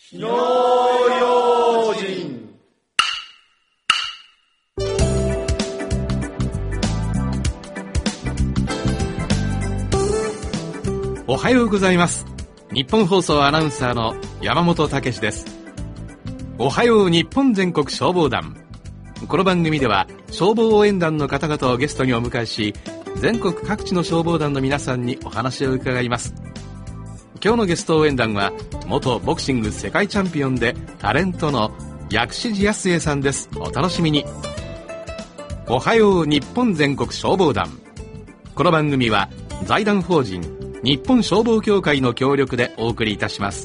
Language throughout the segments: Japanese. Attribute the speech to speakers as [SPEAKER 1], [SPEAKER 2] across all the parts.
[SPEAKER 1] 火の用心。
[SPEAKER 2] おはようございます。日本放送アナウンサーの山本武史です。おはよう日本全国消防団。この番組では消防応援団の方々をゲストにお迎えし、全国各地の消防団の皆さんにお話を伺います。今日のゲスト応援団は元ボクシング世界チャンピオンでタレントの薬師寺康江さんです。お楽しみに。おはよう日本全国消防団。この番組は財団法人日本消防協会の協力でお送りいたします。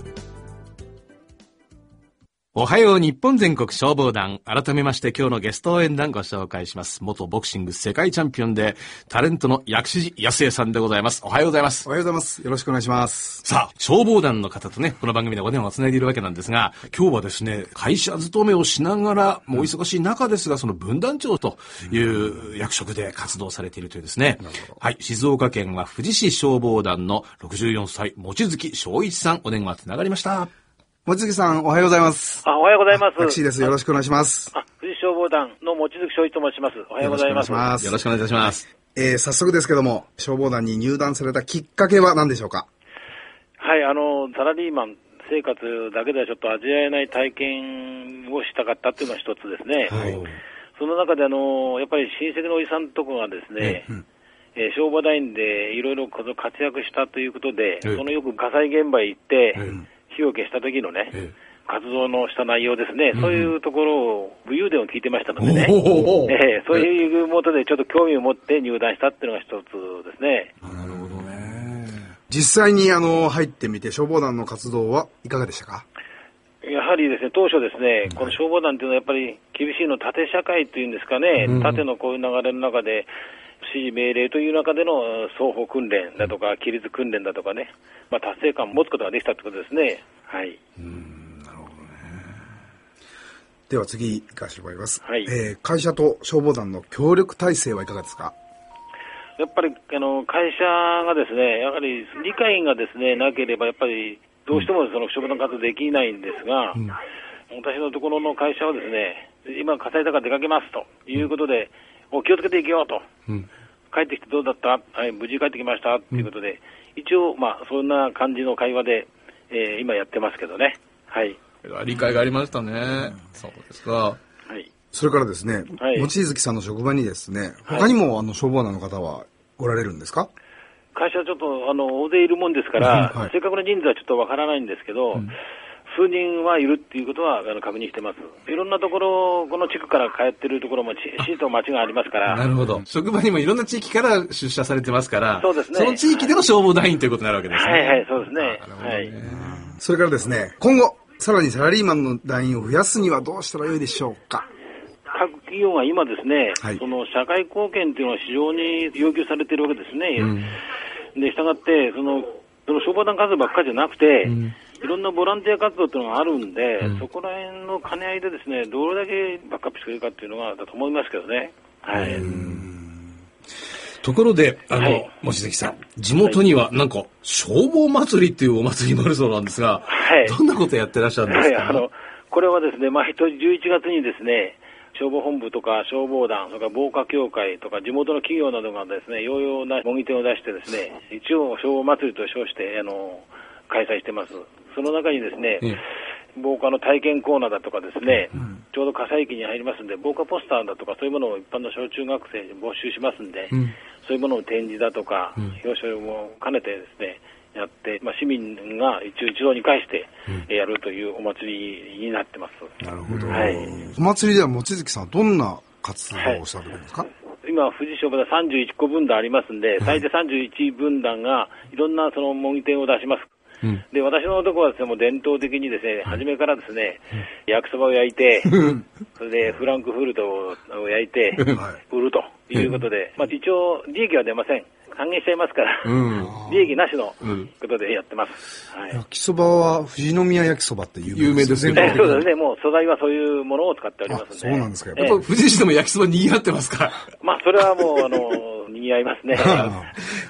[SPEAKER 2] おはよう日本全国消防団。改めまして今日のゲスト応援団ご紹介します。元ボクシング世界チャンピオンでタレントの薬師寺康江さんでございます。おはようございます。
[SPEAKER 3] おはようございます。よろしくお願いします。
[SPEAKER 2] さあ、消防団の方とね、この番組でお電話をつないでいるわけなんですが、今日はですね、会社勤めをしながら、もう忙しい中ですが、その分団長という役職で活動されているというですね、はい、静岡県は富士市消防団の64歳、望月正一さん、お電話つながりました。
[SPEAKER 3] 望月さん、おはようございます。
[SPEAKER 4] おはようございます。
[SPEAKER 3] タクシーです。よろしくお願いします。
[SPEAKER 4] 富士消防団の望月正一と申します。おはようございます。
[SPEAKER 2] よろしくお願いいたします。
[SPEAKER 3] 早速ですけども、消防団に入団されたきっかけは何でしょうか？
[SPEAKER 4] はい、サラリーマン生活だけではちょっと味わえない体験をしたかったっていうのが一つですね。はい、その中でやっぱり親戚のおじさんとこがですね、消防団員でいろいろ活躍したということで、そのよく火災現場へ行って、火を消した時のね、活動のした内容ですね、そういうところを武勇伝を聞いてましたのでね、そういうもとでちょっと興味を持って入団したっていうのが一つですね。
[SPEAKER 3] なるほどね。実際に入ってみて消防団の活動はいかがでしたか？
[SPEAKER 4] やはりですね、当初ですね、この消防団というのはやっぱり厳しいの縦社会というんですかね、縦のこういう流れの中で指示命令という中での双方訓練だとか規律訓練だとかね、達成感を持つことができたということですね。はい。
[SPEAKER 3] なるほどね。では次行かせてもらいます。
[SPEAKER 4] はい。
[SPEAKER 3] 会社と消防団の協力体制はいかがですか？
[SPEAKER 4] やっぱり会社がですね、やはり理解がですねなければやっぱりどうしてもその消防団活動できないんですが、私のところの会社はですね、今火災だから出かけますということで、気をつけていけようと、帰ってきてどうだった、はい、無事帰ってきましたということで、一応そんな感じの会話で、今やってますけどね。はい。
[SPEAKER 2] 理解がありましたね。そうですか。
[SPEAKER 4] はい。
[SPEAKER 3] それからですね、望月さんの職場にですね、他にも消防団の方はおられるんですか？
[SPEAKER 4] 会社はちょっと大勢いるもんですから、正確な人数はちょっとわからないんですけど、数人はいるっていうことは確認してます。いろんなところ、この地区から通ってるところも市と町がありますから。
[SPEAKER 2] なるほど。職場にもいろんな地域から出社されてますから、
[SPEAKER 4] そうですね。
[SPEAKER 2] その地域での消防団員ということになるわけですね。
[SPEAKER 4] はいはい、そうですね。はい。
[SPEAKER 3] それからですね、今後、さらにサラリーマンの団員を増やすにはどうしたらよいでしょうか？
[SPEAKER 4] 各企業が今ですね、その社会貢献というのは非常に要求されているわけですね。で、したがって、その消防団活動ばっかりじゃなくて、いろんなボランティア活動というのがあるんで、そこら辺の兼ね合いでですね、どれだけバックアップしてくれるかっていうのがだと思いますけどね。はい。
[SPEAKER 2] ところで、望月さん、地元にはなんか消防祭りっていうお祭りもあるそうなんですが、どんなことやってらっしゃるんですか？
[SPEAKER 4] これはですね、毎年11月にですね、消防本部とか消防団、それから防火協会とか地元の企業などがですね、ような模擬店を出してですね、一応消防祭りと称して開催してます。その中にですね、防火の体験コーナーだとかですね、ちょうど火災期に入りますんで、防火ポスターだとかそういうものを一般の小中学生に募集しますんで、そういうものの展示だとか、表彰も兼ねてですね、やって、市民が一堂に会してやるというお祭りになってます。
[SPEAKER 3] なるほど。
[SPEAKER 4] はい。
[SPEAKER 3] お祭りでは望月さんはどんな活動をされるんですか？
[SPEAKER 4] 今、富士消防団31個分団ありますんで、最低31分団がいろんなその模擬店を出します。で、私のところはですね、もう伝統的にですね、初めからですね、焼きそばを焼いて、それでフランクフルトを焼いて、売るということで、一応利益は出ません。還元しちゃいますから、利益なしのことでやってます。
[SPEAKER 3] 焼きそばは富士宮焼きそばって有名です
[SPEAKER 4] ね。そうですね。もう素材はそういうものを使っておりますので。
[SPEAKER 3] そうなんですか。
[SPEAKER 2] やっぱ富士市でも焼きそば賑わってますか？
[SPEAKER 4] それはもう賑わいますね。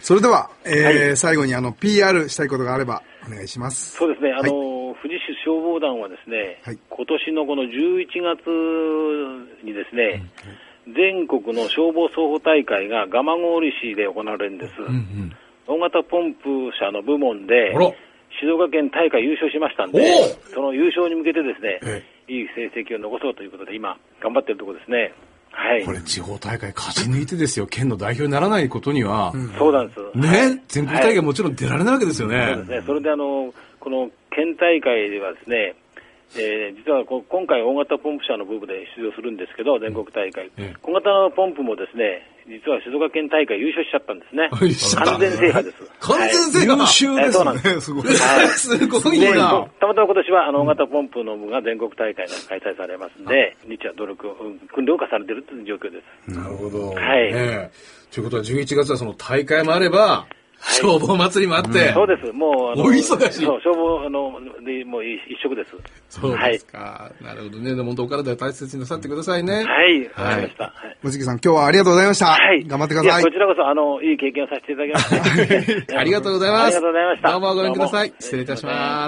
[SPEAKER 3] それでは、最後にPR したいことがあればお願いします。
[SPEAKER 4] そうですね、富士市消防団はですね、今年のこの11月にですね、全国の消防操法大会が蒲郡市で行われるんです。大型ポンプ車の部門で静岡県大会優勝しましたんで、その優勝に向けてですね、いい成績を残そうということで今頑張っているところですね。はい。
[SPEAKER 2] これ地方大会勝ち抜いてですよ、県の代表にならないことには、
[SPEAKER 4] そうなんです
[SPEAKER 2] ね、全国大会もちろん出られないわけですよね。
[SPEAKER 4] そうですね。それでこの県大会ではですね、実は今回大型ポンプ車の部分で出場するんですけど、全国大会、小型のポンプもですね、実は静岡県大会優勝しちゃったんですね。完全制覇です。
[SPEAKER 2] 完全制覇、
[SPEAKER 3] 優秀ですね。
[SPEAKER 4] そうなんです。
[SPEAKER 3] すごい。
[SPEAKER 2] すごいな。
[SPEAKER 4] たまたま今年は大型ポンプの部が全国大会が開催されますんで、日夜努力、訓練を重ねているという状況です。
[SPEAKER 2] なるほど。
[SPEAKER 4] はい。
[SPEAKER 2] ということは11月はその大会もあれば、消防祭りもあって、
[SPEAKER 4] そうです。もう
[SPEAKER 2] お忙しい。
[SPEAKER 4] そう、消防でもう一色です。
[SPEAKER 2] そうですか。なるほどね。でも本当お体大切になさってくださいね。
[SPEAKER 4] はい、わかりました。
[SPEAKER 3] 望月さん、今日はありがとうございました。はい。頑張ってください。
[SPEAKER 4] こちらこそいい経験をさせていただきました。
[SPEAKER 2] ありがとうございます。
[SPEAKER 4] ありがとうございました。
[SPEAKER 2] どうもごめんください。失礼いたします。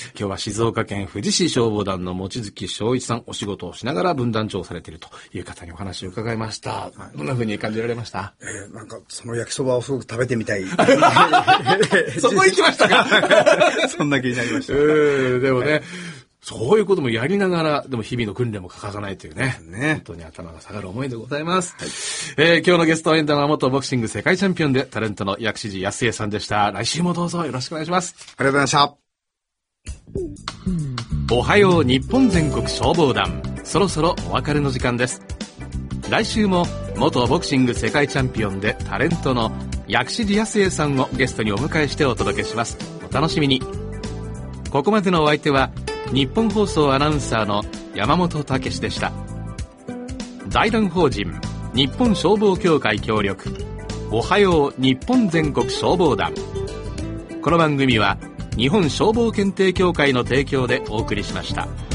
[SPEAKER 2] 今日は静岡県富士市消防団の望月正一さん、お仕事をしながら分団長をされているという方にお話を伺いました。どんな風に感じられました？
[SPEAKER 3] なんかその焼きそばをすごく食べてみたい。
[SPEAKER 2] そこ行きましたか。
[SPEAKER 3] そんな気になりました。
[SPEAKER 2] でもね、そういうこともやりながら、でも日々の訓練も欠かさないというね。本当に頭が下がる思いでございます。今日のゲスト演談は元ボクシング世界チャンピオンでタレントの薬師寺康江さんでした。来週もどうぞよろしくお願いします。
[SPEAKER 3] ありがとうございました。
[SPEAKER 2] おはよう日本全国消防団。そろそろお別れの時間です。来週も元ボクシング世界チャンピオンでタレントの薬師寺康江さんをゲストにお迎えしてお届けします。お楽しみに。ここまでのお相手は日本放送アナウンサーの山本武史でした。財団法人日本消防協会協力、おはよう日本全国消防団。この番組は日本消防検定協会の提供でお送りしました。